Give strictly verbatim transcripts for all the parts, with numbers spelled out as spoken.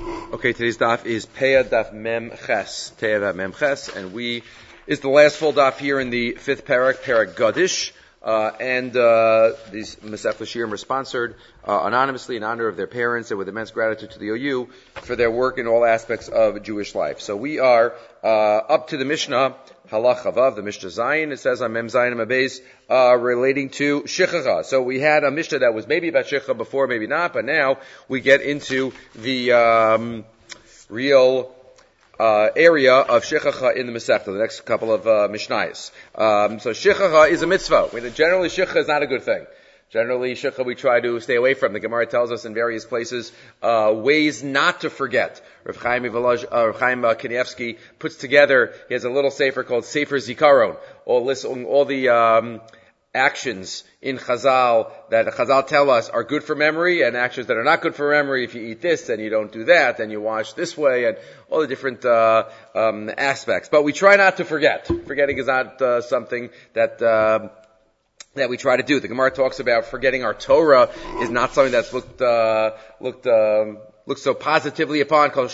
Okay, today's daf is Peah Daf Mem Ches, Peah Daf Mem Ches, and we is the last full daf here in the fifth parak, Parak Gadish, uh, and uh, these Masech Lashirim are sponsored uh, anonymously in honor of their parents and with immense gratitude to the O U for their work in all aspects of Jewish life. So we are uh, up to the Mishnah, Halach Chavav, the Mishnah Zayin. It says on Mem Zayin and Mabez, uh, relating to Shechacha. So we had a Mishnah that was maybe about Shechacha before, maybe not, but now we get into the um, real uh, area of Shechacha in the Masechta, the next couple of uh, Mishnayos. Um, so Shechacha is a mitzvah. I mean, generally, Shechacha is not a good thing. Generally, Shechacha we try to stay away from. The Gemara tells us in various places uh, ways not to forget. Rav Chaim, Ivalaj, uh, Rav Chaim uh, Kanievsky puts together, he has a little sefer called Sefer Zikaron, all, listing all the um, actions in Chazal that Chazal tell us are good for memory and actions that are not good for memory. If you eat this and you don't do that, then you wash this way, and all the different uh, um, aspects. But we try not to forget. Forgetting is not uh, something that... Uh, that we try to do. The Gemara talks about forgetting our Torah is not something that's looked, uh, looked, um, looked so positively upon. Right?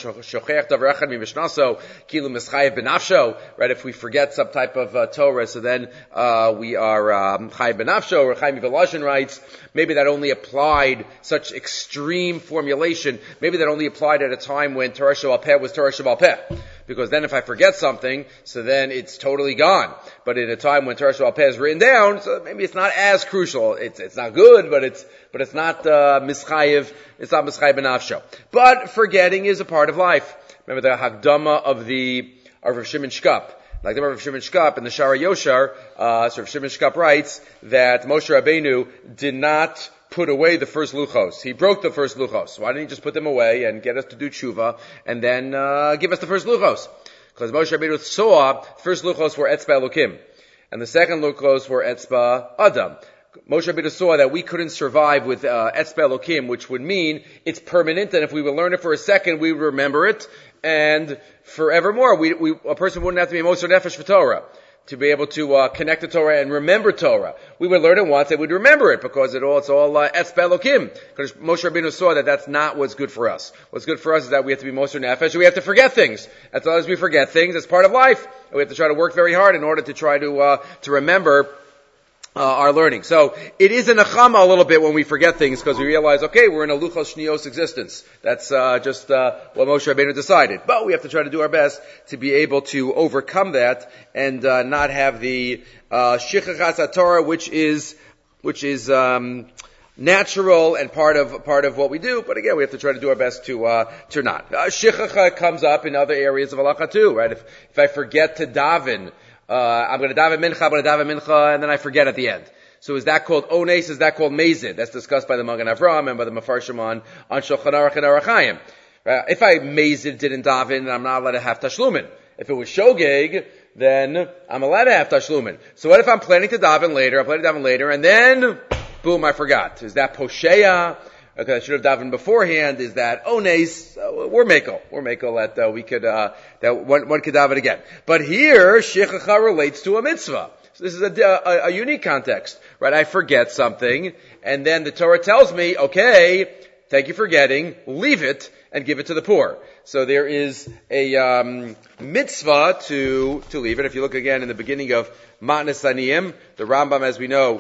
If we forget some type of uh, Torah, so then, uh, we are, um, Chai Benafsho, or Chaim Volozhin writes, maybe that only applied such extreme formulation, maybe that only applied at a time when Torah Sheba'al Peh was Torah Sheba'al Peh. Because then if I forget something, so then it's totally gone. But in a time when Torah Sheba'al Peh is written down, so maybe it's not as crucial. It's, it's not good, but it's, but it's not, uh, mischayev, it's not mischayev benafsho. But forgetting is a part of life. Remember the Hagdama of the, of Rav Shimon Shkop. Like the Rav Shimon Shkop in the Shara Yoshar, uh, so Rav Shimon Shkop writes that Moshe Rabbeinu did not put away the first luchos. He broke the first luchos. Why didn't he just put them away and get us to do tshuva and then uh, give us the first luchos? Because Moshe Rabbeinu saw the first luchos were etzba Elokim, and the second luchos were etzba Adam. Moshe Rabbeinu saw that we couldn't survive with uh, etzba Elokim, which would mean it's permanent, and if we would learn it for a second, we would remember it, and forevermore, we, we, a person wouldn't have to be Moser Nefesh for Torah to be able to uh, connect to Torah and remember Torah. We would learn it once and we'd remember it because it all, it's all uh, Etzba Elokim. Because Moshe Rabbeinu saw that that's not what's good for us. What's good for us is that we have to be Moser Nefesh and we have to forget things. As long as we forget things, it's part of life. And we have to try to work very hard in order to try to uh, to remember Uh, our learning. So it is a nechama a little bit when we forget things because we realize, okay, we're in a luchos shnios existence. That's uh, just uh, what Moshe Rabbeinu decided. But we have to try to do our best to be able to overcome that and uh, not have the uh, shichachas haTorah, which is which is um, natural and part of part of what we do. But again, we have to try to do our best to uh, to not. Uh, shichacha comes up in other areas of halacha too, right? If if I forget to daven. Uh, I'm going to daven mincha, I'm going to daven mincha, and then I forget at the end. So is that called ones? Is that called mezid? That's discussed by the Magen Avraham and by the Mefarshim on, on Shulchan Aruch and Orach Chaim. Right? If I mezid didn't daven, I'm not allowed to have tashlumin. If it was shogeg, then I'm allowed to have tashlumin. So what if I'm planning to daven later, I'm planning to daven later, and then, boom, I forgot. Is that posheya? Okay, I should have davened beforehand. Is that ones? Uh, we're makel. We're makel that uh, we could, uh, that one, one could daven again. But here, shechacha relates to a mitzvah. So this is a, a, a unique context, right? I forget something, and then the Torah tells me, okay, thank you for forgetting, leave it, and give it to the poor. So there is a, um, mitzvah to, to leave it. If you look again in the beginning of Matnas Aniyim, the Rambam, as we know,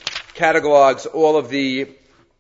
catalogs all of the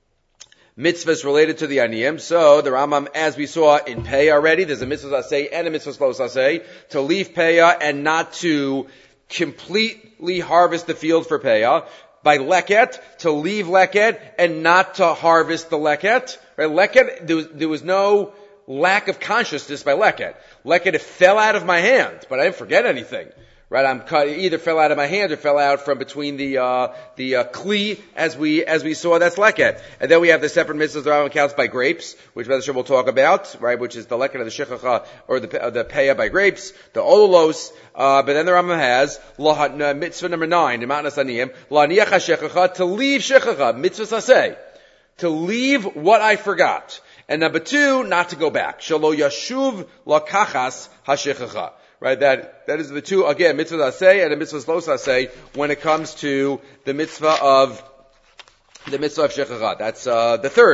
mitzvahs related to the aniyim. So the Rambam, as we saw in Peah already, there's a mitzvah saseh and a mitzvah slow saseh to leave Peah and not to completely harvest the field for Peah. By leket, to leave leket and not to harvest the leket. Right? Leket, there was, there was no lack of consciousness by leket. Leket, it fell out of my hand, but I didn't forget anything. Right, I'm cut, it either fell out of my hand or fell out from between the, uh, the, uh, kli, as we, as we saw, that's leket. And then we have the separate mitzvahs the Rambam counts by grapes, which Bezashem we'll talk about, right, which is the leket of the shechacha, or the, uh, the peah by grapes, the ololos, uh, but then the Rambam has, la, uh, mitzvah number nine, in Matnas Aniyim, la niach ha-shechacha, to leave shechacha, mitzvah saseh, to leave what I forgot. And number two, not to go back. Shelo yashuv la kachas ha-shechacha. Right, that, that is the two, again, mitzvah aseh and a mitzvah lo aseh when it comes to the mitzvah of, the mitzvah of shechacha. That's, uh, the third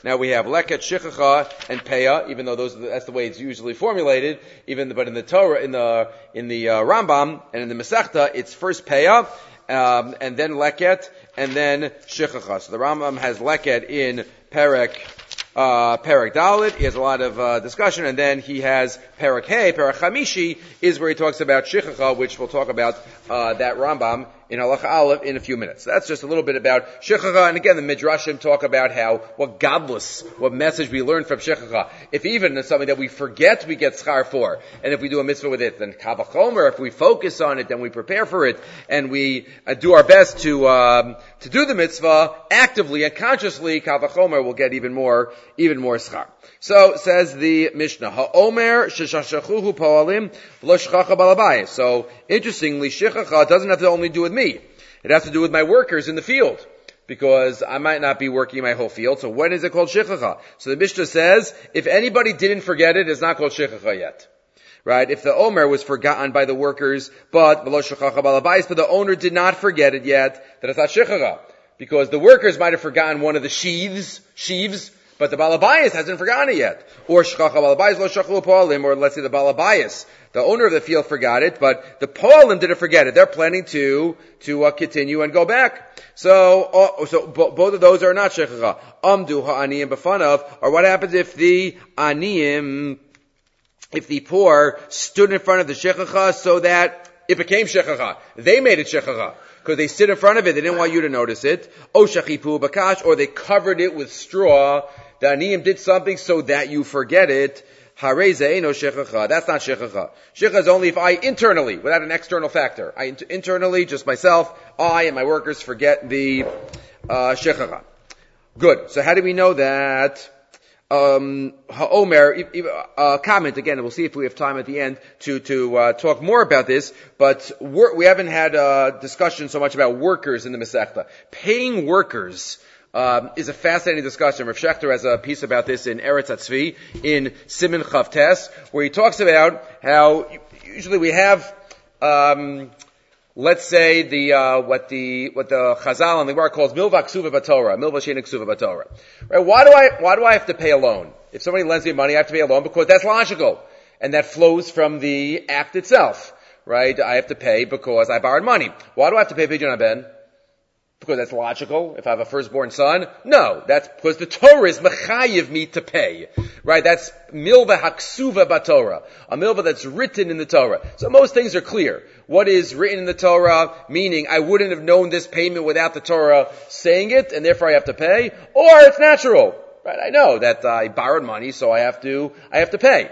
Now we have leket, shichacha, and peah, even though those are the, that's the way it's usually formulated. Even but in the Torah, in the in the uh, Rambam and in the Masechta, it's first peah, um, and then leket, and then shichacha. So the Rambam has leket in Perek. Uh, Perek Dalet, he has a lot of uh, discussion, and then he has Perek Hey, Perek Chamishi, is where he talks about Shichacha, which we'll talk about uh, that Rambam in Halacha Aleph in a few minutes. So that's just a little bit about Shichacha, and again, the Midrashim talk about how, what godless, what message we learn from Shichacha. If even it's something that we forget, we get schar for, and if we do a mitzvah with it, then Kal Vachomer, if we focus on it, then we prepare for it, and we uh, do our best to um, to do the mitzvah actively and consciously, Kal Vachomer will get even more even more schar. So, says the Mishnah, Ha'omer sheshashachuhu po'alim v'lo shchacha balabayis. So, interestingly, shichacha doesn't have to only do with me. It has to do with my workers in the field. Because I might not be working my whole field. So when is it called shichacha? So the Mishnah says, if anybody didn't forget it, it's not called shichacha yet. Right? If the omer was forgotten by the workers, but v'lo shchacha balabayis, but the owner did not forget it yet, then it's not shichacha. Because the workers might have forgotten one of the sheaves, sheaves, but the balabayas hasn't forgotten it yet. Or shchacha balabayas lo shachu po'alim, or let's say the balabayas, the owner of the field forgot it, but the po'alim didn't forget it. They're planning to to uh, continue and go back. So, uh, so b- both of those are not shechacha. Amdu ha'aniyim b'fanav, or what happens if the aniyim, if the poor stood in front of the shechacha so that it became shechacha? They made it shechacha. Because they stood in front of it, they didn't want you to notice it. O shachipu bakash, or they covered it with straw. The aniyim did something so that you forget it. Harei ze'eno shechacha. That's not shechacha. Shechacha is only if I internally, without an external factor, I int- internally, just myself, I and my workers forget the uh, shechacha. Good. So how do we know that? Um, Ha'omer, uh, comment again, and we'll see if we have time at the end to, to, uh, talk more about this, but wor- we haven't had a discussion so much about workers in the Masechta. Paying workers, um, is a fascinating discussion. Rav Shechter has a piece about this in Eretz HaTzvi, in Siman Chavtes, where he talks about how usually we have, um, let's say the uh, what the what the Chazal and the Gemara calls milva ksuva b'Torah, milva she'ena ksuva b'Torah. Right? Why do I why do I have to pay a loan? If somebody lends me money, I have to pay a loan because that's logical, and that flows from the act itself. Right? I have to pay because I borrowed money. Why do I have to pay Pidyon Ben? Because that's logical. If I have a firstborn son, no, that's because the Torah is mechayiv me to pay. Right? That's milva haksuva b'Torah, a milva that's written in the Torah. So most things are clear. What is written in the Torah, meaning I wouldn't have known this payment without the Torah saying it, and therefore I have to pay, or it's natural. Right? I know that I borrowed money, so I have to, I have to pay.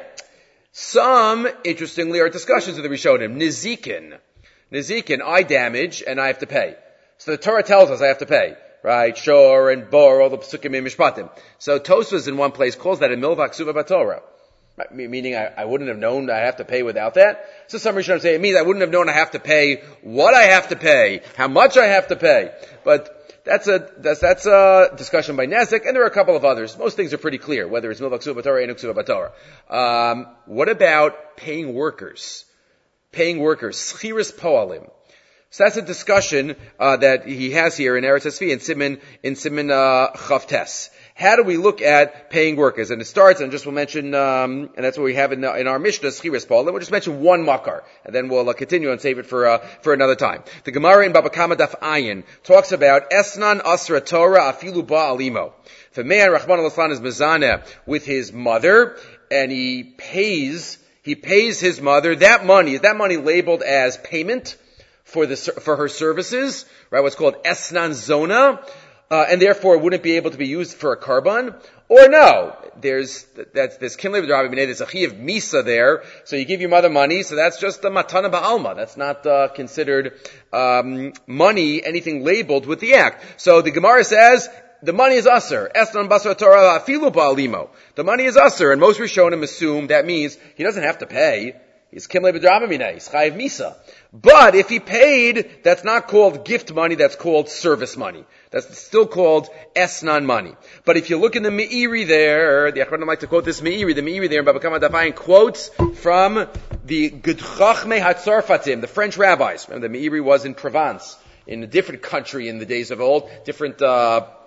Some, interestingly, are discussions of the Rishonim. Nizikin. Nizikin, eye damage, and I have to pay. So the Torah tells us I have to pay. Right? Shor and Bor, all the Pesukim and Mishpatim. So Tosfos in one place calls that a milva ksuva b'Torah. Right? Meaning I, I wouldn't have known I have to pay without that. So some Rishonim say it means I wouldn't have known I have to pay what I have to pay, how much I have to pay. But that's a, that's, that's a discussion by Nezik, and there are a couple of others. Most things are pretty clear, whether it's milva ksuva b'Torah or ksuva b'Torah. Um, what about paying workers? Paying workers. Schiris poalim. So that's a discussion uh, that he has here in Eretz HaSvi, in Siman, in Siman uh, Chavtes. How do we look at paying workers? And it starts, and just we'll mention, um, and that's what we have in, in our Mishnah, Schiris Paul. Then we'll just mention one makar, and then we'll uh, continue and save it for uh, for another time. The Gemara in Baba Kama Daf Ayin talks about Esnan Asra Torah Afilu Ba'alimo. If a man, Rahman al-Aslan, is mezaneh with his mother, and he pays, he pays his mother, that money, is that money labeled as payment for the for her services, right? What's called esnan zona, uh, and therefore wouldn't be able to be used for a carbon, or no? There's that's this kinley b'drabi b'nei. There's a chi of misa there, so you give your mother money, so that's just a matana ba'alma. That's not uh, considered um, money, anything labeled with the act. So the Gemara says the money is usher. Esnan basar Torah afilu ba'alimo. The money is usher, and most Rishonim assume that means he doesn't have to pay. He's kimlei b'drama minei. He's chayiv misa. But if he paid, that's not called gift money, that's called service money. That's still called esnan money. But if you look in the Meiri there, the Achronim like to quote this Meiri, the Meiri there in Baba Kama Daf Ayin quotes from the Gedchachmei HaTzarfatim, the French rabbis. Remember, the Meiri was in Provence, in a different country in the days of old, different, uh,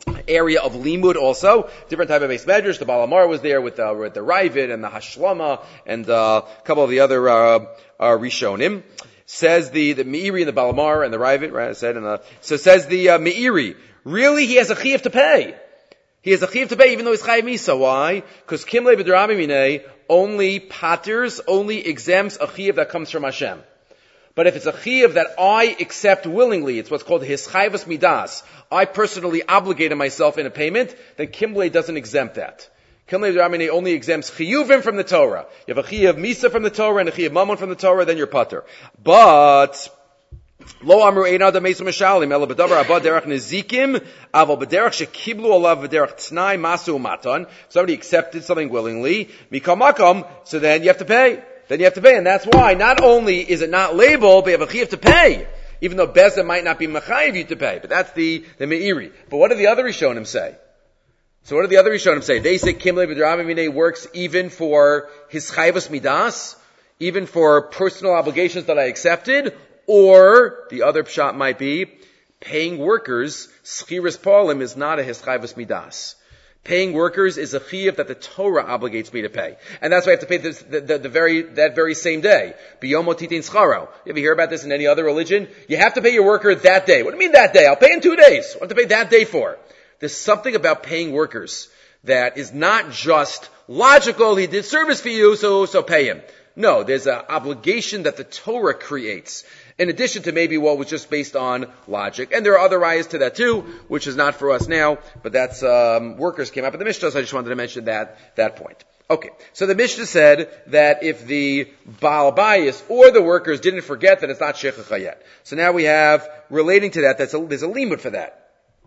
area of limud also. Different type of base medrash. The Baal Amar was there with, uh, with the Ravid and the Hashlama and uh, a couple of the other uh, uh, Rishonim. Says the, the Meiri and the Baal Amar and the Ravid, right, I said, and the, so says the uh, Meiri, really he has a chiyuv to pay. He has a chiyuv to pay even though he's chayiv misa. Why? Because Kimle B'Drami Minei only paters, only exempts a chiyuv that comes from Hashem. But if it's a chiyuv that I accept willingly, it's what's called his chayvus midas. I personally obligated myself in a payment, then Kimle doesn't exempt that. Kimle B'Drami only exempts chiyuvim from the Torah. You have a chiyuv misa from the Torah and a chiyuv mammon from the Torah, then you're pater. But lo amru ein adam meisum mishalim ela b'davar abad derech nezikim aval b'derech shekiblu olav b'derech tnai masu matan. Somebody accepted something willingly, mikam makam, so then you have to pay. Then you have to pay, and that's why not only is it not labeled, but you have a chiyuv to pay, even though Beza might not be mechayiv you to pay. But that's the the meiri. But what do the other Rishonim say? So what do the other Rishonim say? They say Kimle B'Drami Minei works even for his chayvus midas, even for personal obligations that I accepted, or the other pshat might be paying workers. Schiras Paulim is not a his chayvus midas. Paying workers is a chiyuv that the Torah obligates me to pay. And that's why I have to pay this, the, the, the very, that very same day. Biyomo titin scharo. You ever hear about this in any other religion? You have to pay your worker that day. What do you mean that day? I'll pay in two days. What do I have to pay that day for? There's something about paying workers that is not just logical. He did service for you, so, so pay him. No, there's an obligation that the Torah creates, in addition to maybe what was just based on logic. And there are other ayahs to that too, which is not for us now, but that's, um, workers came up in the Mishnah, so I just wanted to mention that, that point. Okay, so the Mishnah said that if the Baal Bayis or the workers didn't forget, that it's not shechacha yet. So now we have, relating to that, that's a, there's a limud for that.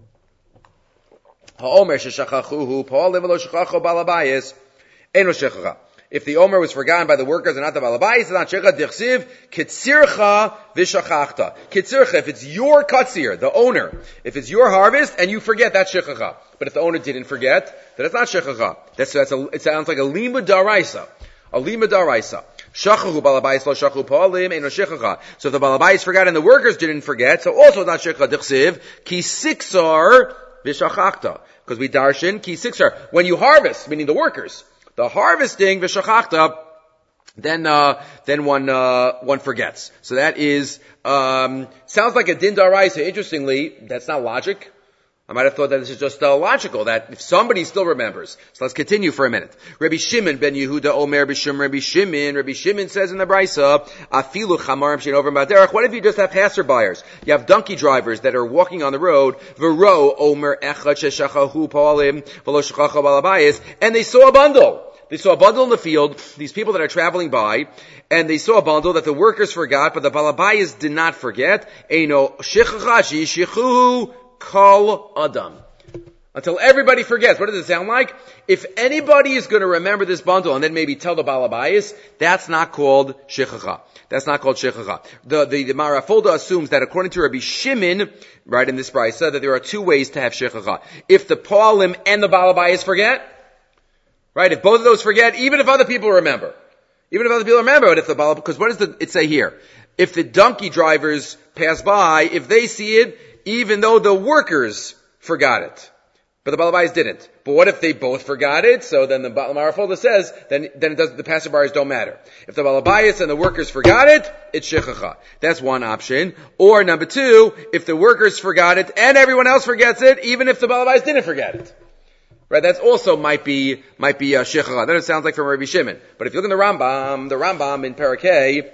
Ha'omer sheshachachuhu, pa'ol levelo shechacho Baal Bayis, eno shechacha. If the Omer was forgotten by the workers and not the Balabayis, it's not Shecha Dichsiv, Kitzircha Vishachachta. Kitzircha, if it's your Katzir, the owner, if it's your harvest and you forget, that's Shechacha. But if the owner didn't forget, then it's not Shechacha. That's, that's a, it sounds like a Lima Daraisa. A Lima Daraisa. Shachahu Balabayis lo shachu Pa'alim, Eino Shechacha. So if the Balabayis forgot and the workers didn't forget, so also not Shecha Dichsiv, Ki Siksar Vishachachta. Because we darshan, Ki Siksar. When you harvest, meaning the workers, the harvesting, v'shachachta, then, uh, then one, uh, one forgets. So that is, um, sounds like a din daraisa. Interestingly, that's not logic. I might have thought that this is just, uh, logical, that if somebody still remembers. So let's continue for a minute. Rabbi Shimon ben Yehuda Omer b'Shim Rabbi Shimon. Rabbi Shimon says in the Brisa, afilu chamarim shein over maderech. What if you just have passerbyers? You have donkey drivers that are walking on the road, v'ro Omer echad sheshachahu pa'alim v'lo shechacha balabayis, and they saw a bundle. They saw a bundle in the field, these people that are traveling by, and they saw a bundle that the workers forgot, but the balabayis did not forget. Eino shechachashi shechuhu kol adam. Until everybody forgets. What does it sound like? If anybody is going to remember this bundle and then maybe tell the balabayis, that's not called shechacha. That's not called shechacha. The, the, the Marafolda assumes that according to Rabbi Shimon, right in this brisa, that there are two ways to have shechacha. If the Paulim and the balabayis forget, right, if both of those forget, even if other people remember. Even if other people remember, but if the Baal, because what does the, it say here? If the donkey drivers pass by, if they see it, even though the workers forgot it. But the Balabayis didn't. But what if they both forgot it? So then the Marafolda says, then, then it does, the passerbyers don't matter. If the Balabayis and the workers forgot it, it's shechacha. That's one option. Or number two, if the workers forgot it and everyone else forgets it, even if the Balabayis didn't forget it. Right, that's also might be, might be, uh, shechacha. That it sounds like from Rabbi Shimon. But if you look in the Rambam, the Rambam in Parakeh,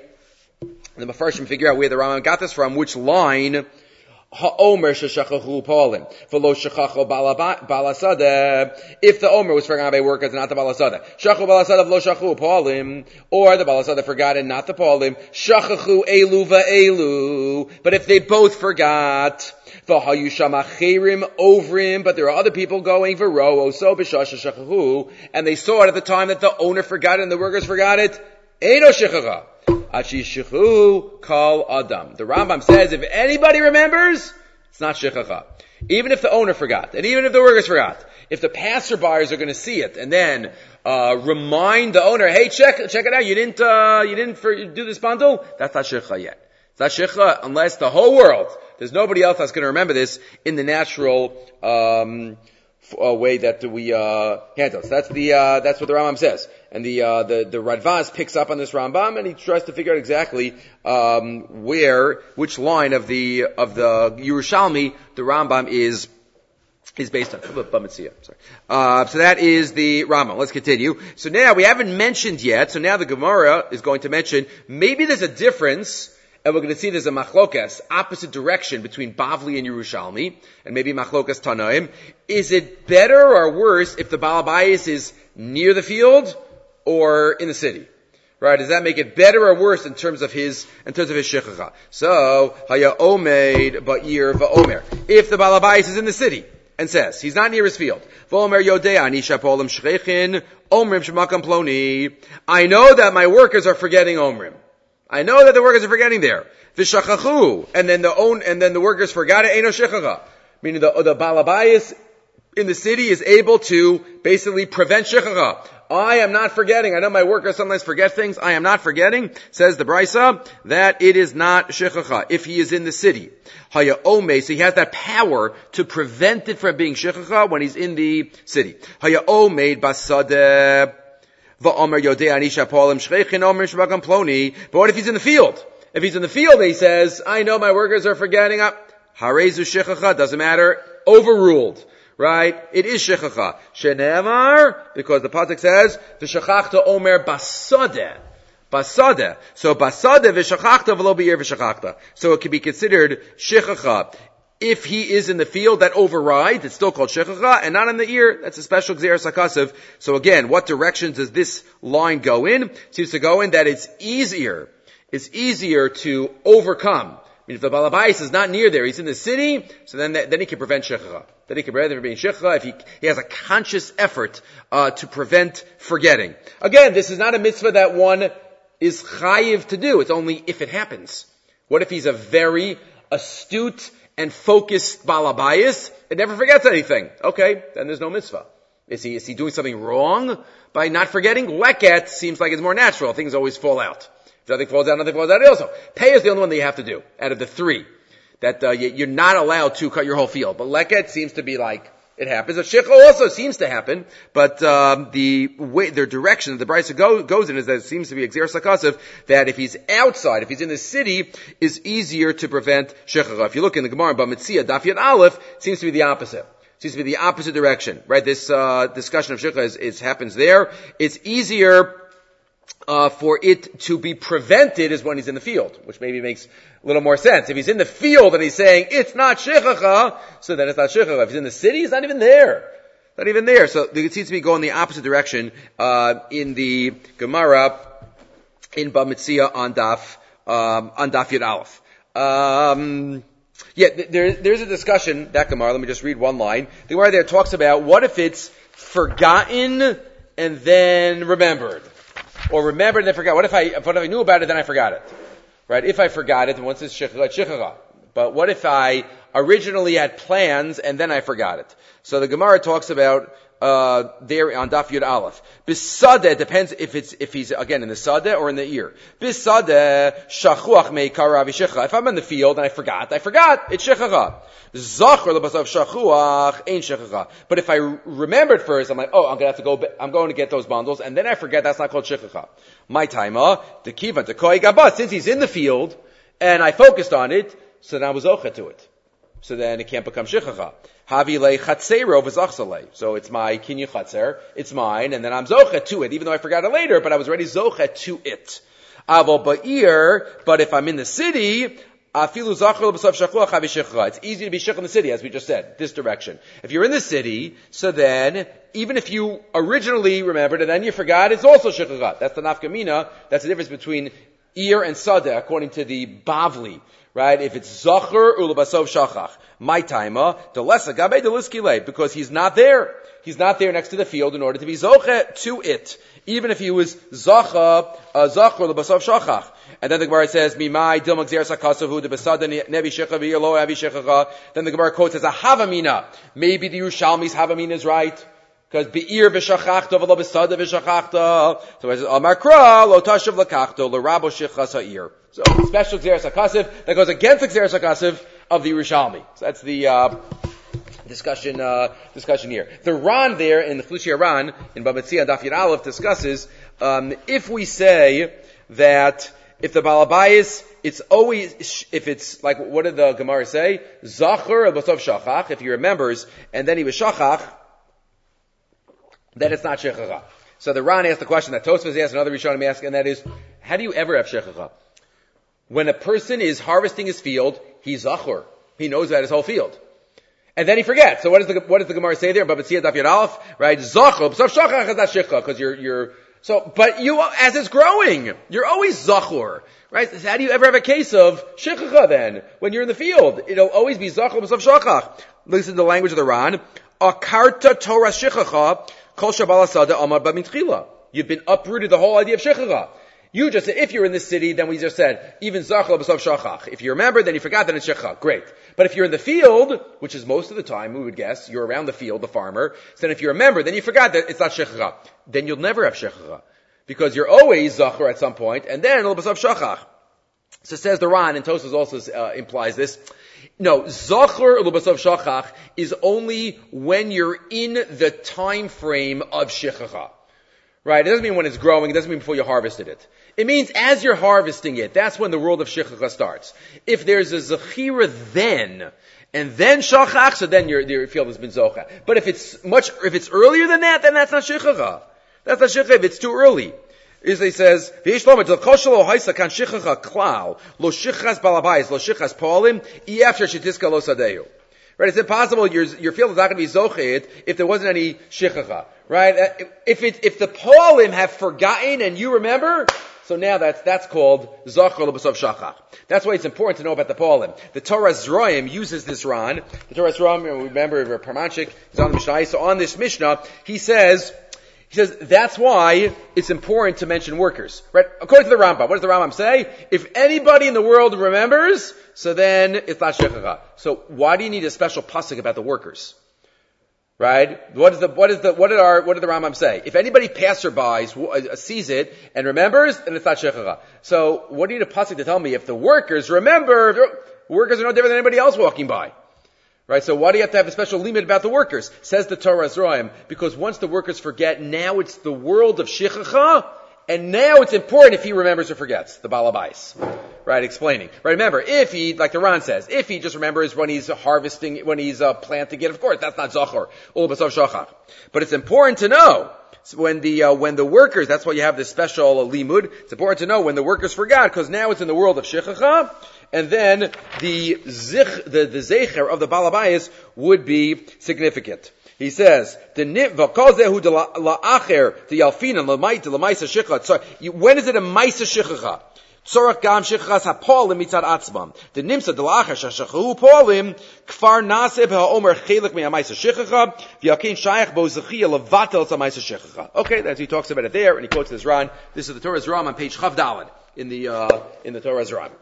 the Mefarshim figure out where the Rambam got this from, which line, Ha'omer sheshachachu Paulim, v'lo shechacho balasada. If the Omer was forgotten by workers and not the balasada, shachu balasada v'lo shachu Paulim, or the balasada forgot and not the Paulim, shachachu elu va'elu. But if they both forgot, v'hayusham achirim ovrim, but there are other people going v'ro oso b'shasha shachachu, and they saw it at the time that the owner forgot it and the workers forgot it, eino shechacha. Achishichu kal adam. The Rambam says if anybody remembers, it's not shechacha. Even if the owner forgot, and even if the workers forgot, if the passerbyers are going to see it and then uh remind the owner, hey, check check it out, you didn't uh you didn't for, do this bundle, that's not shechacha yet. It's not Shikha unless the whole world, there's nobody else that's going to remember this in the natural um, f- uh, way that we uh, handle it. So that's the uh, that's what the Rambam says, and the uh, the the Radvaz picks up on this Rambam and he tries to figure out exactly um, where, which line of the of the Yerushalmi the Rambam is. is based on. Sorry. Uh, so that is the Rambam. Let's continue. So now we haven't mentioned yet, so now the Gemara is going to mention, maybe there's a difference, and we're going to see there's a machlokas, opposite direction between Bavli and Yerushalmi, and maybe machlokas Tanaim. Is it better or worse if the Baal Bayis is near the field or in the city? Right? Does that make it better or worse in terms of his, in terms of his shechacha? So, haya omeid ba'ir va'omer. If the Baal Bayis is in the city, and says, he's not near his field. I know that my workers are forgetting Omrim. I know that the workers are forgetting there. And then the own, and then the workers forgot it, Eino Shechacha. Meaning the, the Balabayas in the city is able to basically prevent Shechacha. I am not forgetting. I know my workers sometimes forget things. I am not forgetting, says the Brisa, that it is not Shechacha if he is in the city. Haya Ome, so he has that power to prevent it from being Shechacha when he's in the city. Haya Ome Basadeh Va'omer Yodei Anisha Polim Shrechin Omer Shvagam Ploni. But what if he's in the field? If he's in the field, he says, I know my workers are forgetting up. Harezu Shechacha, doesn't matter. Overruled. Right? It is shechacha. Shenemar, because the pasuk says, v'shachachta omer basadeh. Basadeh. So basadeh v'shachachta v'lo b'ir v'shachachta. So it can be considered shechacha. If he is in the field, that overrides. It's still called shechacha, and not in the ear. That's a special gzeras hakasav. So again, what directions does this line go in? It seems to go in that it's easier. It's easier to overcome. I mean, if the Balabais is not near there, he's in the city, so then then he can prevent shechacha. Then he can prevent it from being shechacha if he, he has a conscious effort uh, to prevent forgetting. Again, this is not a mitzvah that one is chayiv to do. It's only if it happens. What if he's a very astute and focused Balabais and never forgets anything? Okay, then there's no mitzvah. Is he is he doing something wrong by not forgetting? Leket seems like it's more natural. Things always fall out. If nothing falls out, nothing falls out also. Pay is the only one that you have to do out of the three. That uh, you're not allowed to cut your whole field. But leket seems to be like, it happens. A shecha also seems to happen, but um, the way, the direction that the Brisa go, goes in is that it seems to be exer sakasav, that if he's outside, if he's in the city, is easier to prevent shecha. If you look in the Gemara, Bamitzia, Daf Yud Aleph, it seems to be the opposite. It seems to be the opposite direction, right? This uh, discussion of shecha is, is happens there. It's easier Uh, for it to be prevented is when he's in the field, which maybe makes a little more sense. If he's in the field and he's saying, it's not shechacha, so then it's not shechacha. If he's in the city, he's not even there. Not even there. So it seems to be going the opposite direction, uh, in the Gemara, in Bamitzia on Daf, um, on Daf Yud Aleph. Um, yeah, there, there's a discussion, that Gemara, let me just read one line. The Gemara there talks about, what if it's forgotten and then remembered? Or remembered and then forgot. What if I, what if I knew about it, then I forgot it? Right? If I forgot it, then once it's shechacha, it's shechacha. But what if I originally had plans and then I forgot it? So the Gemara talks about, uh, there on Daf Yud Aleph. Bisadeh, depends if it's, if he's, again, in the sadeh or in the ear. Bisadeh, shachuach meikara v'shechacha. If I'm in the field and I forgot, I forgot, it's shechacha. Zachor lebasav shachuach, ain't shechacha. But if I remembered first, I'm like, oh, I'm gonna have to go, I'm going to get those bundles, and then I forget, that's not called shechacha. My taima, the kiva, the koi gabas, since he's in the field, and I focused on it, so then I was ochet to it. So then it can't become shechacha. Havi le chatzero v'zachsalei. So it's my kinyu chatzer, it's mine, and then I'm zochet to it, even though I forgot it later, but I was already zochet to it. Avo ba'ir, but if I'm in the city, afilu zachar l'basav shachuach havi shechacha. It's easy to be shech in the city, as we just said, this direction. If you're in the city, so then, even if you originally remembered and then you forgot, it's also shechacha. That's the nafkamina. That's the difference between ear and sadeh, according to the Bavli. Right? If it's Zachar Ulabasov Shachach, my taima, the lessa gabe the liskile, because he's not there. He's not there next to the field in order to be Zoche to it. Even if he was Zacha, uh, Zachar Ulabasov Shachach. And then the Gemara says, Mimai Dilmak Zer Sakasavu, the Besada Nevi Shecha V'Yelo Avi Shechacha. Then the Gemara quotes as a Havamina. Maybe the Yerushalmi's Havamina is right. Because be'ir v'shachachta v'lo b'sada v'shachachta. So it says, Amar Kra, lo tashav l'kachta, l'rabo shichas ha'ir. So special Xeris HaKasiv that goes against the Xeris HaKasiv of the Yerushalmi. So that's the, uh, discussion, uh, discussion here. The Ran there in the Chlushi Ran, in Bava Metzia Daf Yud Aleph discusses, um, if we say that if the Balabayis, it's always, if it's like, what did the Gemara say? Zachar al-Basov Shachach, if he remembers, and then he was Shachach, then it's not Shechacha. So the Ran asked the question that Tosfos asked, another Rishonim asked, and that is, how do you ever have Shechacha? When a person is harvesting his field, he's Zachar. He knows that his whole field. And then he forgets. So what does the, what does the Gemara say there? Bava Metzia Daf Yud Aleph, right? Zachar, Basov Shachach is not Shechacha, because you're, you're, so, but you, as it's growing, you're always Zachor, right? So how do you ever have a case of Shechacha then? When you're in the field, it'll always be Zachor B'Sav Shachach. Listen to the language of the Ran. Akarta Torah Shechacha, Kol Shabal Asada Amar B'Mitchila. You've been uprooted the whole idea of Shechacha. You just said, if you're in this city, then we just said, even Zachor B'Sav Shachach. If you remember, then you forgot that it's Shechacha. Great. But if you're in the field, which is most of the time, we would guess, you're around the field, the farmer, so then if you remember, then you forgot that it's not Shechacha. Then you'll never have Shechacha. Because you're always Zachor at some point, and then it'll be Shachach. So says the Ran, and Tosfos also uh, implies this. No, Zachor L'Basov Shachach is only when you're in the time frame of Shechacha. Right? It doesn't mean when it's growing, it doesn't mean before you harvested it. It means as you're harvesting it, that's when the world of Shechacha starts. If there's a Zechira then, and then Shachach, so then your, your field has been Zocha. But if it's much, if it's earlier than that, then that's not Shechacha. That's not Shechacha if it's too early. He says, V'yesh lomer, Del koshelo haisa kan Shechacha klal, lo Shechas balabayis, lo Shechas polim, iafsher shetiska lo sadeyu. Right? It's impossible, your, your field is not going to be Zochet if there wasn't any Shechacha. Right? If it, if the polim have forgotten and you remember, so now that's, that's called Zachor L'Basov Shachach. That's why it's important to know about the polim. The Torah Zroim uses this Ran. The Torah Zroim, remember, Parmanchik is on the Mishnah. So on this Mishnah, he says, He says, that's why it's important to mention workers. Right? According to the Rambam, what does the Rambam say? If anybody in the world remembers, so then it's not Shechacha. So why do you need a special pasuk about the workers? Right? What is the, what is the, what did our, what did the Rambam say? If anybody passerbys, sees it, and remembers, then it's not Shechacha. So what do you need a pasuk to tell me if the workers remember, workers are no different than anybody else walking by? Right, so why do you have to have a special limit about the workers? Says the Torah Zroim, because once the workers forget, now it's the world of Shechacha, and now it's important if he remembers or forgets, the Balabais. Right, explaining. Right, remember, if he, like the Ran says, if he just remembers when he's harvesting, when he's uh, planting it, of course, that's not Zachor, Ul B'Sav Shachach. But it's important to know, so when the, uh, when the workers, that's why you have this special uh, limud, it's important to know when the workers forgot, because now it's in the world of Shechacha, and then the zich, the, the zecher of the Balabayas would be significant. He says, the v'kozehu de la'acher, the yalfinan, l'mayt, l'maysa shicha. So, when is it a maysa shichacha? Tzorach gam shichachas ha'polim mitzad atzmam. The nimsa de la'acher shashachu polim, kfar naseh ha'omer chelik me ha'maysa shichacha, v'yakin shayach bo zechiyah levatel ha'maysa shichacha. Okay, that's, he talks about it there, and he quotes this Ran. This is the Torah Zram on page Chav Daled in the, uh, in the Torah Zram.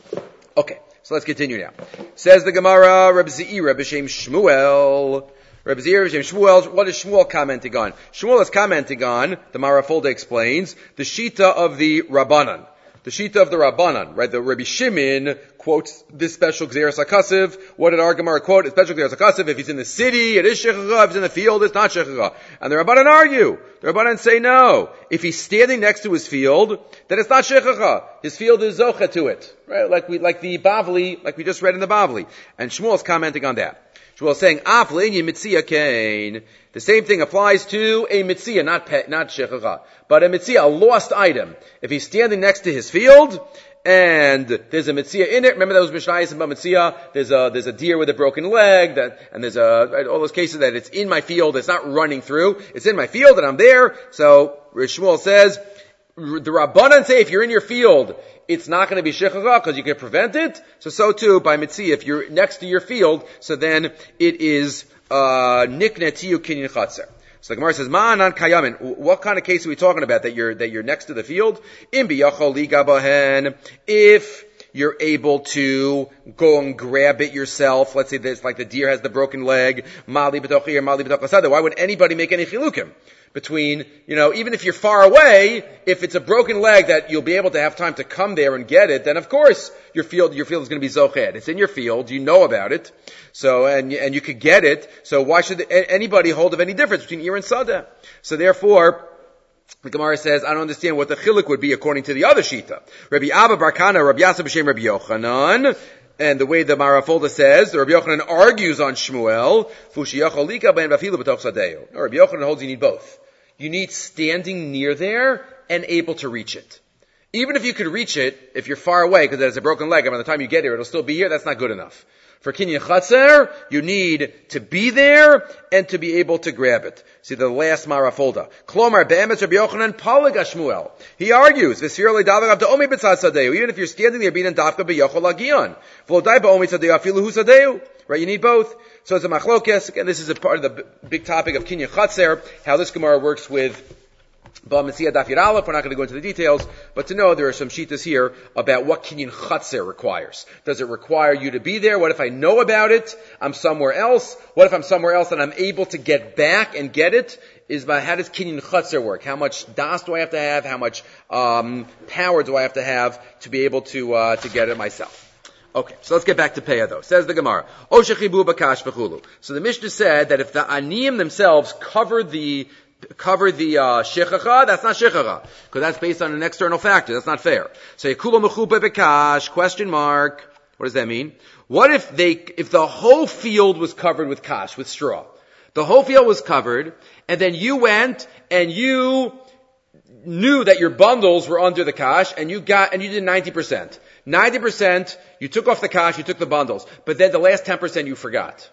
Okay, so let's continue now. Says the Gemara, Reb Ze'ira b'shem Shmuel. Reb Ze'ira b'shem Shmuel, what is Shmuel commenting on? Shmuel is commenting on, the Mara Folda explains, the Shita of the Rabbanan. The Shita of the Rabbanan, right? The Rabbi Shimon quotes this special Gzeras HaKasiv. What did our Gemara quote? A special Gzeras HaKasiv. If he's in the city, it is Shechacha. If he's in the field, it's not Shechacha. And the Rabbanan argue. The Rabbanan say no. If he's standing next to his field, then it's not Shechacha. His field is Zocha to it. Right? Like we, like the Bavli, like we just read in the Bavli. And Shmuel's commenting on that. Shmuel is saying, Af le'inyan mitzia kain. The same thing applies to a mitzia, not pe, not shechacha, but a mitzia, a lost item. If he's standing next to his field, and there's a mitzia in it, remember those mishnayos about mitzia? There's a, there's a deer with a broken leg, that, and there's a, right, all those cases that it's in my field, it's not running through, it's in my field and I'm there, so Shmuel says, the Rabbanan say if you're in your field, it's not going to be shechacha because you can prevent it. So so too by mitzia, if you're next to your field, so then it is nikne tiyu kinyan chatzer. So the Gemara says, Ma'anan kayamin. What kind of case are we talking about that you're that you're next to the field? Im biyachol liga bahen. If you're able to go and grab it yourself. Let's say this, like the deer has the broken leg, mali b'tochi or mali b'toch asada. Why would anybody make any chilukim between, you know, even if you're far away, if it's a broken leg that you'll be able to have time to come there and get it, then of course your field, your field is going to be zoched. It's in your field, you know about it, so, and, and you could get it, so why should anybody hold of any difference between ir and sada? So therefore, the Gemara says, I don't understand what the chiluk would be according to the other shita. Rabbi Abba bar Kana, Rabbi Yasa b'shem Rabbi Yochanan, and the way the Marafolda says, Rabbi Yochanan argues on Shmuel, Fushiyachol lika ben vafilu b'toch sadeo. No, Rabbi Yochanan holds you need both. You need standing near there and able to reach it. Even if you could reach it, if you're far away, because it has a broken leg, and by the time you get here, it'll still be here, that's not good enough. For Kinyan Chatzer, you need to be there and to be able to grab it. See the last Marafolda. Klomar be'emes Rabbi Yochanan palig Shmuel. He argues, V'sfir le'davak avda omi b'tzad sadeu. Even if you're standing there, binan dafka be'yochol agion. V'lodai ba'omi sadeu afilu hu sadeu. Right, you need both. So it's a machlokes. Again, this is a part of the big topic of Kinyan Chatzer, how this Gemara works with Ba Metzia Daf Yud Aleph. We're not going to go into the details, but to know there are some shitas here about what Kinyan Chatzer requires. Does it require you to be there? What if I know about it? I'm somewhere else. What if I'm somewhere else and I'm able to get back and get it? Is by how does Kinyan Chatzer work? How much das do I have to have? How much um, power do I have to have to be able to uh, to get it myself? Okay, so let's get back to Peah though. Says the Gemara, O shechibu bakash v'chulu. So the Mishnah said that if the aniyim themselves covered the cover the uh, shechacha, that's not shechacha, because that's based on an external factor. That's not fair. So yekulo mechuba b'kash, question mark. What does that mean? What if they, if the whole field was covered with kash, with straw? The whole field was covered, and then you went and you knew that your bundles were under the kash, and you got, and you did ninety percent. ninety percent, you took off the kash, you took the bundles, but then the last ten percent you forgot.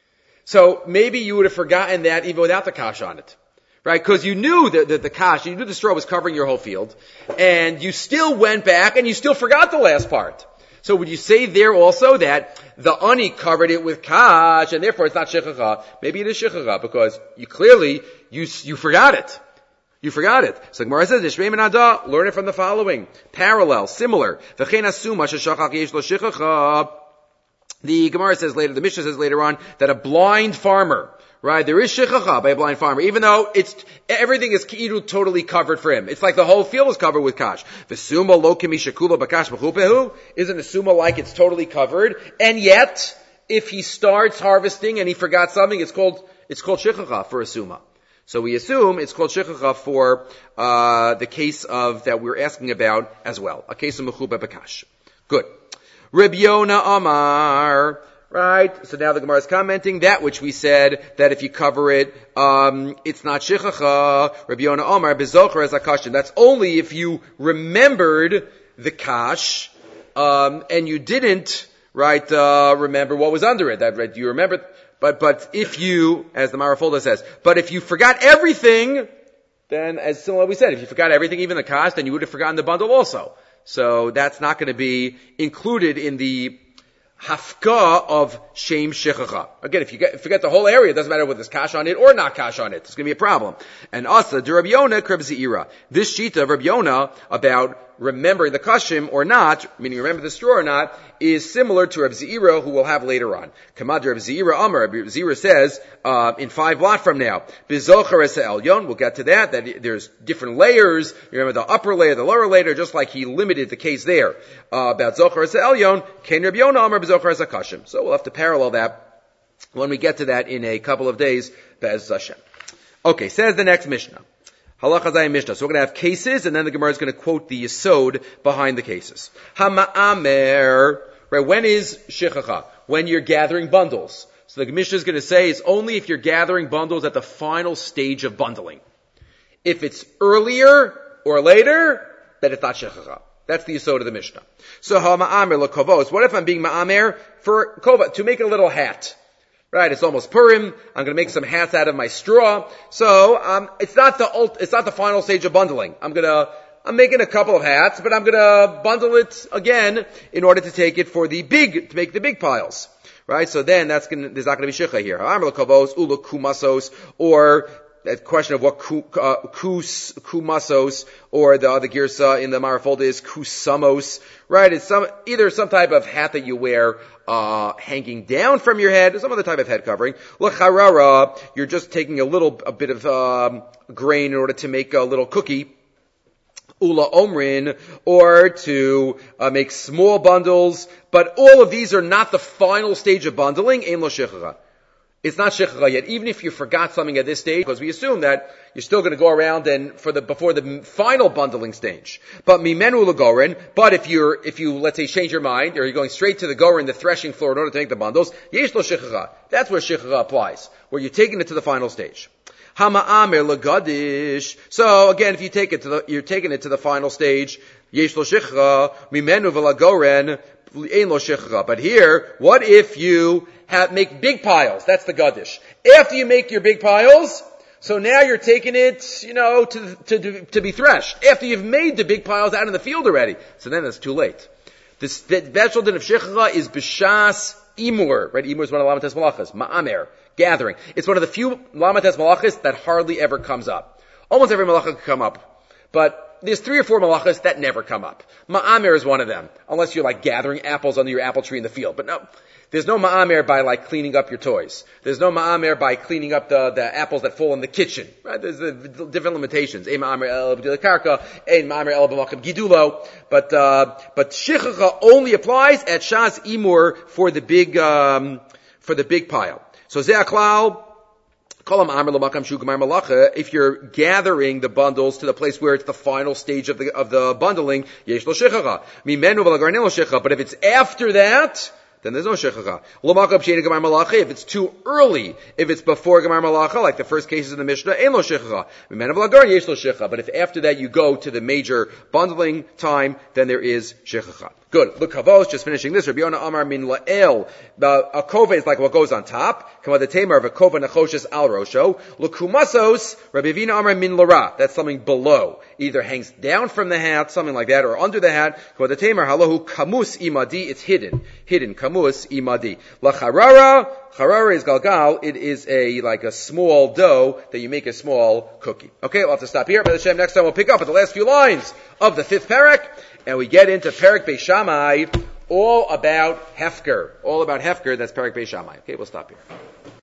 So maybe you would have forgotten that even without the kash on it. Right? Because you knew that the, the kash, you knew the straw was covering your whole field, and you still went back and you still forgot the last part. So would you say there also that the ani covered it with kash, and therefore it's not shechacha? Maybe it is shechacha, because you clearly, you, you forgot it. You forgot it. So Gemara says, Yishrei min ada, learn it from the following. Parallel, similar. V'chein asuma sheshachach yesh lo shechacha. The Gemara says later, the Mishnah says later on, that a blind farmer, right, there is shechacha by a blind farmer, even though it's, everything is ki'ilu totally covered for him. It's like the whole field is covered with kash. V'suma lo kimi shekula bakash b'chupehu. Isn't a suma like it's totally covered? And yet, if he starts harvesting and he forgot something, it's called, it's called shechacha for a suma. So we assume it's called shechacha for, uh, the case of, that we're asking about as well. A case of mechuba bakash. Good. Rabbi Yona Amar. Right? So now the Gemara is commenting that which we said, that if you cover it, um, it's not shechacha. Rabbi Yona Omar, bezocher as a kashin. That's only if you remembered the kash, um, and you didn't, right, uh, remember what was under it. That, right, you remember, but, but if you, as the Marafolda says, but if you forgot everything, then as similar we said, if you forgot everything, even the kash, then you would have forgotten the bundle also. So that's not going to be included in the hafka of shem shechacha. Again, if you get, forget the whole area, it doesn't matter whether there's kash on it or not kash on it. It's going to be a problem. And asa, de Rabbi Yona, kreb ze'ira. This shita of Rabbi Yona about remembering the kashim or not, meaning remember the straw or not, is similar to Rabbi Ze'ira, who we'll have later on. Kamad Rabbi Ze'ira Amar, Rabbi Ze'ira says, uh, in five lot from now, Bizocher es elyon, we'll get to that, that there's different layers, you remember the upper layer, the lower layer, just like he limited the case there, uh, about Zocher es elyon, Ken Rabbi Yona Amar, Bizocher es akashim. So we'll have to parallel that when we get to that in a couple of days, Be'ez Hashem. Okay, says the next Mishnah. Halacha Zayin Mishnah. So we're going to have cases, and then the Gemara is going to quote the Yesod behind the cases. Hama'amer. Right, when is shechacha? When you're gathering bundles. So the Mishnah is going to say it's only if you're gathering bundles at the final stage of bundling. If it's earlier or later, then it's not shechacha. That's the Yesod of the Mishnah. So hama'amer l'kovos. What if I'm being ma'amer for kova, to make a little hat? Right, it's almost Purim. I'm going to make some hats out of my straw. So, um, it's not the ult- it's not the final stage of bundling. I'm going to, I'm making a couple of hats, but I'm going to bundle it again in order to take it for the big, to make the big piles. Right, so then that's going to, there's not going to be shecha here. Or a question of what ku, uh, kus, kumasos, or the other girsa in the Marafolda is kusamos, right? It's some, either some type of hat that you wear, uh, hanging down from your head, or some other type of head covering. L'charara, you're just taking a little, a bit of, um, grain in order to make a little cookie. Ula omrin, or to uh, make small bundles, but all of these are not the final stage of bundling. Ein lo shechara. It's not shechara yet, even if you forgot something at this stage, because we assume that you're still going to go around and for the before the final bundling stage. But mimenu legorin. But if you're if you let's say change your mind, or you're going straight to the gorin, the threshing floor, in order to make the bundles, yesh lo shechara. That's where shechara applies, where you're taking it to the final stage. Hama'amer legadish. So again, if you take it to the, you're taking it to the final stage. Yesh lo shechra mimenu v'lagoren ein lo shechra. But here, what if you have make big piles? That's the gadish. After you make your big piles, so now you're taking it, you know, to to to be threshed. After you've made the big piles out in the field already, so then it's too late. This the special din of shechra is b'shas imur. Right, imur is one of the lamates malachas. Ma'amer. Gathering. It's one of the few lamates malachas that hardly ever comes up. Almost every malacha can come up, but there's three or four malachas that never come up. Ma'amer is one of them, unless you're like gathering apples under your apple tree in the field. But no, there's no ma'amer by like cleaning up your toys. There's no ma'amer by cleaning up the, the apples that fall in the kitchen. Right? There's uh, different limitations. Ein ma'amer el b'dil karka, ein ma'amer el b'makom gidulo. But uh, but shichacha only applies at shas imur for the big um, for the big pile. So ze'aklal, kolam amar l'makam shu gemar malacha. If you're gathering the bundles to the place where it's the final stage of the of the bundling, yesh lo shechacha. Mimenu v'lagarnei lo shechacha. But if it's after that, then there's no shechacha. L'makam she'ena gemar malacha. If it's too early, if it's before gemar malacha, like the first cases in the Mishnah, ein lo shechacha. Mimenu v'lagarnei yesh lo shechacha. But if after that you go to the major bundling time, then there is shechacha. Good. Look, Kavos, just finishing this. Rabbi Yonah Amar min la'el. A kova is like what goes on top. Kama the tamer of a kova nechoshes al rosho. Look, kumasos, Rabbi Yonah Amar min lara. That's something below. Either hangs down from the hat, something like that, or under the hat. Kama the tamer halahu kamus imadi. It's hidden. Hidden. Kamus imadi. La charara. Charara is galgal. It is a, like a small dough that you make a small cookie. Okay, we'll have to stop here. But Hashem, next time we'll pick up at the last few lines of the fifth parak. And we get into Perek Beis Shammai, all about Hefker. All about Hefker, that's Perek Beis Shammai. Okay, we'll stop here.